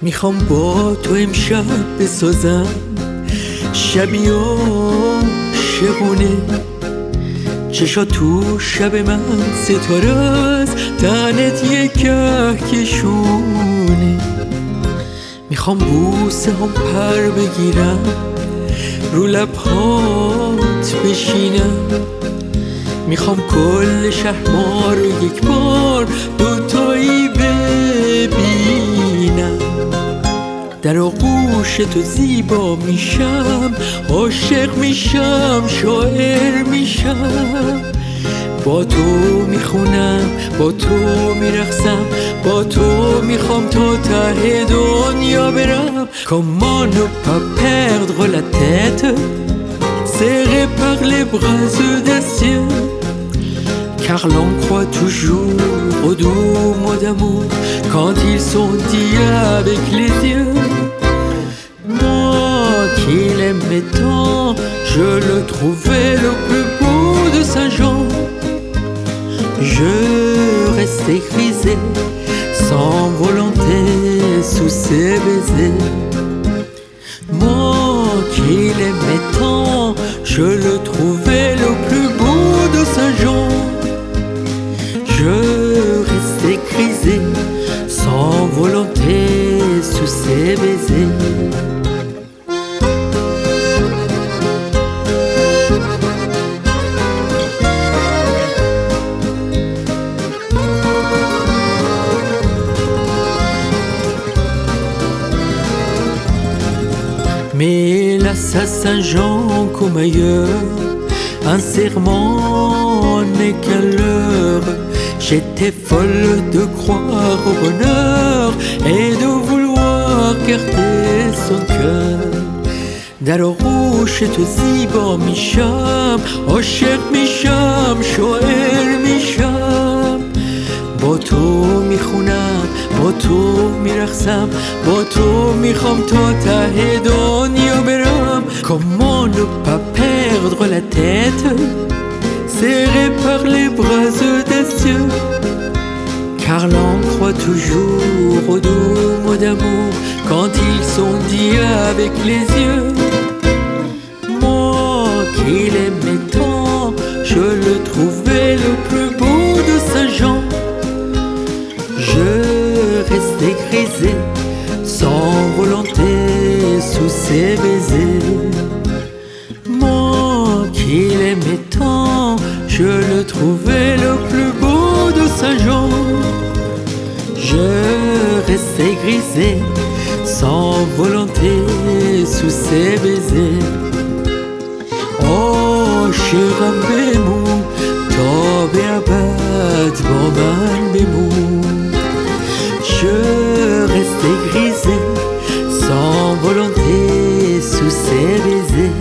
میخوام با تو امشب بسازم شبی عاشقونه، چشا تو شب من ستاره است، تنت یه کهکشونه. میخوام بوسه هم پر بگیرم، رو لبهات بشینم، میخوام کل شهر ما رو یک بار دوتایی ببینم. در آغوش تو زیبا میشم، عاشق میشم، شاعر میشم. با تو میخونم، با تو میرقصم، با تو میخوام تا ته دنیا برم. Comment ne pas perdre la tête, serré par les bras audacieux, car l'on croit toujours aux doux mots d'amour quand ils sont dits avec les yeux. Moi qui l'aimais tant, je le trouvais le plus beau de Saint-Jean. Je restais grisé, sans volonté, sous ses baisers. Moi qui l'aimais tant, je le trouvais le plus beau de Saint-Jean. Je restais grisé, sans volonté, sous ses baisers. Mais hélas à Saint-Jean comme ailleurs, un serment n'est qu'un leurre. J'étais folle de croire au bonheur et de vouloir garder son cœur. در آغوش تو زیبا میشم، عاشق میشم، شاعر میشم. با تو میخونم، با تو میرقصم، با تو میخوام تا ته دنیا برم. Comment ne pas perdre la tête, serré par les bras audacieux, car l'on croit toujours aux doux mots d'amour quand ils sont dits avec les yeux. Moi qui l'aimais tant, je le trouvais le plus beau de Saint-Jean. Je restais grisé, sans volonté, sous ses baisers. Moi qui l'aimais tant, je le trouvais le plus beau de Saint-Jean. Je restais grisé, sans volonté, sous ses baisers. Oh شیرم بمون تا به ابد با من بمون. Je restais grisé, sans volonté, sous ses baisers.